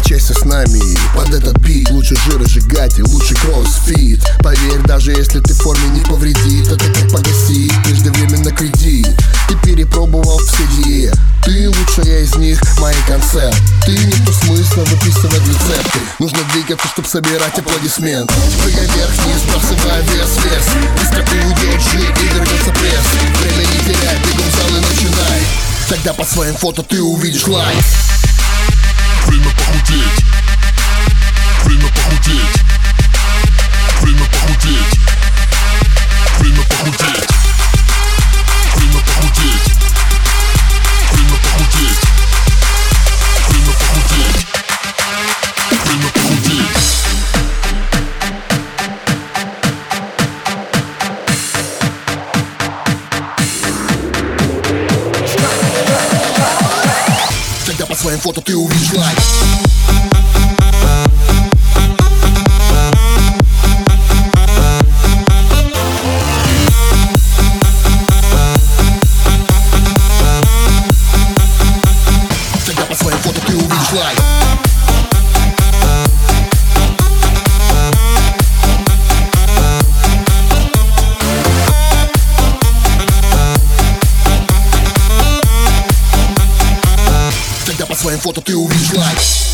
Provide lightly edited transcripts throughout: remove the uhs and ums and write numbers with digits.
Встречайся с нами под этот бит. Лучше жиросжигатель, лучше кроссфит. Поверь, даже если ты в форме не повредит, это как погасить преждевременно кредит. Ты перепробовал все диеты, ты лучшая из них, мои концерты. Ты нету смысла выписывать рецепты. Нужно двигаться, чтоб собирать аплодисменты. Прыгай вверх-вниз, бросай вес. Быстро уйдет жир и вернется пресс. Время не теряй, бегом в зал и начинай. Тогда по своим фото ты увидишь лайк. Время похудеть. Время похудеть. Время похудеть. Время похудеть. Время похудеть. Время похудеть. Время похудеть. Время похудеть. Тогда по своим фото ты увидишь лайк. Тогда по своим фото ты увидишь лайк. Тогда по своим фото ты увидишь лайк.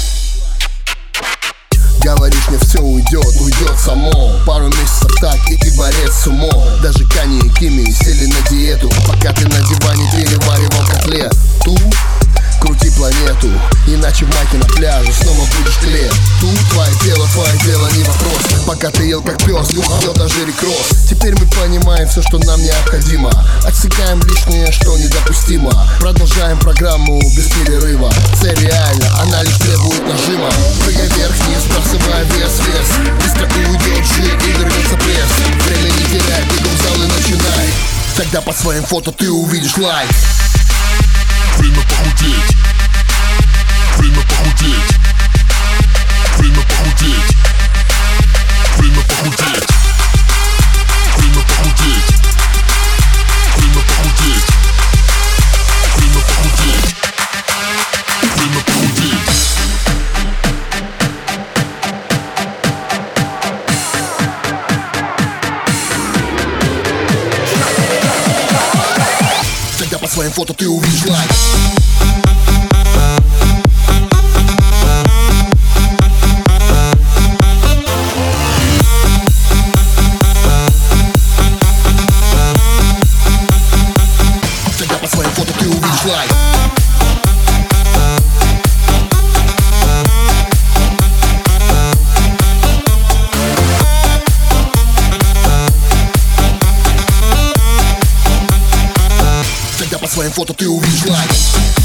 Говоришь, мне все уйдет само. Пару месяцев так, и ты борец с умом. Даже Кани и Кими сели на диету, пока ты на диване переваривал котлету. Крути планету, иначе в майке на пляже снова будешь тлеть. Тут твое дело не вопрос. Пока ты ел как пес, ел даже рекросс. Теперь мы понимаем все, что нам необходимо. Отсекаем лишнее, что недопустимо. Продолжаем программу без перерыва. Цель реальна, она лишь требует нажима. Прыгай вверх-вниз, бросай вес. Быстро уйдет жир и вернется пресс. Время не теряй, бегом в зал и начинай. Тогда по своим фото ты увидишь лайк. Время похудеть. Время похудеть. Время похудеть. Время похудеть. Время похудеть. Время похудеть. Время похудеть. Время похудеть. Тогда по своим фото ты увидишь лайк. Тогда по своим фото ты увидишь лайк. Тогда по своим фото ты увидишь лайк.